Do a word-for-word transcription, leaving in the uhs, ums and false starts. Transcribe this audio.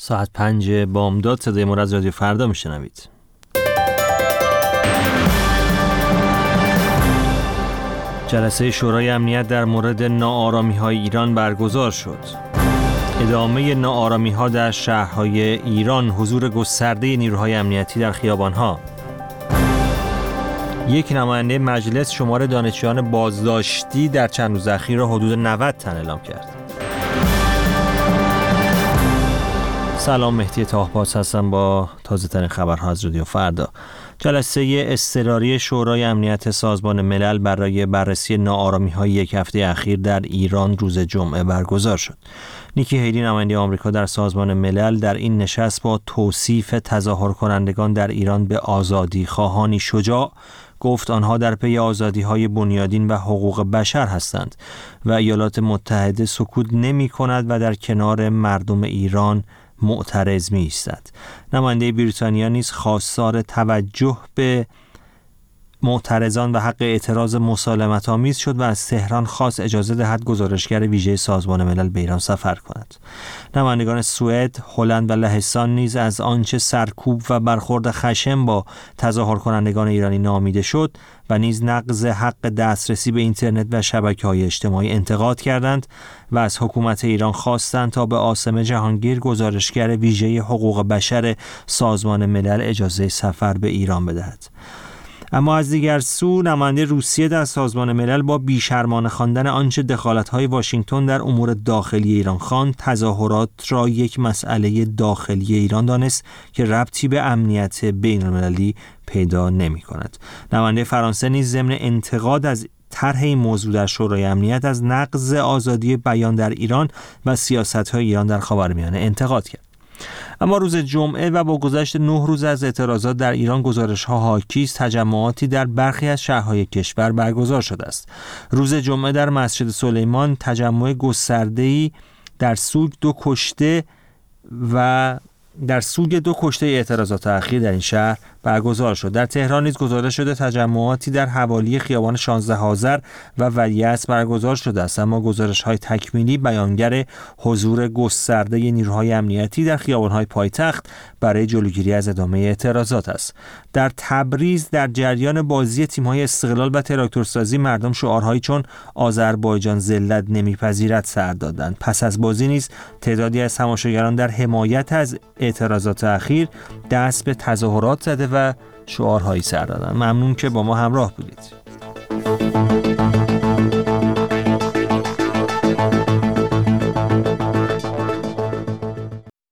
ساعت پنج بامداد صدای ما را از رادیو فردا میشنوید. جلسه شورای امنیت در مورد ناآرامی‌های ایران برگزار شد. ادامه ناآرامی‌ها در شهرهای ایران، حضور گسترده نیروهای امنیتی در خیابان‌ها. یک نماینده مجلس شمار دانشجویان بازداشتی در چند روز اخیر را حدود نود تن اعلام کرد. سلام، مهدی طاه‌پاس هستم با تازه ترین خبرها از رادیو فردا. جلسه اضطراری شورای امنیت سازمان ملل برای بررسی ناآرامی‌های یک هفته اخیر در ایران روز جمعه برگزار شد. نیکی هیلی، نماینده آمریکا در سازمان ملل، در این نشست با توصیف تظاهر کنندگان در ایران به آزادی خواهانی شجاع گفت آنها در پی آزادی‌های بنیادین و حقوق بشر هستند و ایالات متحده سکوت نمی‌کند و در کنار مردم ایران معترض می ایستد. نماینده بریتانیا نیز خواستار توجه به معترضان و حق اعتراض مسالمت آمیز شد و از تهران خواست اجازه دهد گزارشگر ویژه سازمان ملل به ایران سفر کند. نمایندگان سوئد، هلند و لهستان نیز از آنچه سرکوب و برخورد خشن با تظاهر کنندگان ایرانی نامیده شد و نیز نقض حق دسترسی به اینترنت و شبکه‌های اجتماعی انتقاد کردند و از حکومت ایران خواستند تا به عاصم جهانگیر، گزارشگر ویژه حقوق بشر سازمان ملل، اجازه سفر به ایران بدهد. اما از دیگر سو، نماینده روسیه در سازمان ملل با بیشرمانه خواندن آنچه دخالت‌های واشنگتن در امور داخلی ایران خواند، تظاهرات را یک مسئله داخلی ایران دانست که ربطی به امنیت بین‌المللی پیدا نمی‌کند. نماینده فرانسه نیز ضمن انتقاد از طرح این موضوع در شورای امنیت از نقض آزادی بیان در ایران و سیاست‌های ایران در خاورمیانه انتقاد کرد. اما روز جمعه و با گذشت نه روز از اعتراضات در ایران، گزارش‌ها حاکی است تجمعاتی در برخی از شهرهای کشور برگزار شده است. روز جمعه در مسجد سلیمان تجمع گسترده‌ای در سوگ دو کشته و در سوگ دو کشته اعتراضات اخیر در این شهر برگزار شد. در تهران نیز گزارش شده تجمعاتی در حوالی خیابان شانزده آذر و ولیعصر برگزار شده است، اما گزارش‌های تکمیلی بیانگر حضور گسترده نیروهای امنیتی در خیابان‌های پایتخت برای جلوگیری از ادامه اعتراضات است. در تبریز در جریان بازی تیم‌های استقلال و تراکتورسازی، مردم شعارهایی چون آذربایجان ذلت نمیپذیرد سر دادند. پس از بازی نیز تعدادی از تماشاگران در حمایت از اعتراضات اخیر دست به تظاهرات زده و شعارهایی سر دادند. ممنون که با ما همراه بودید.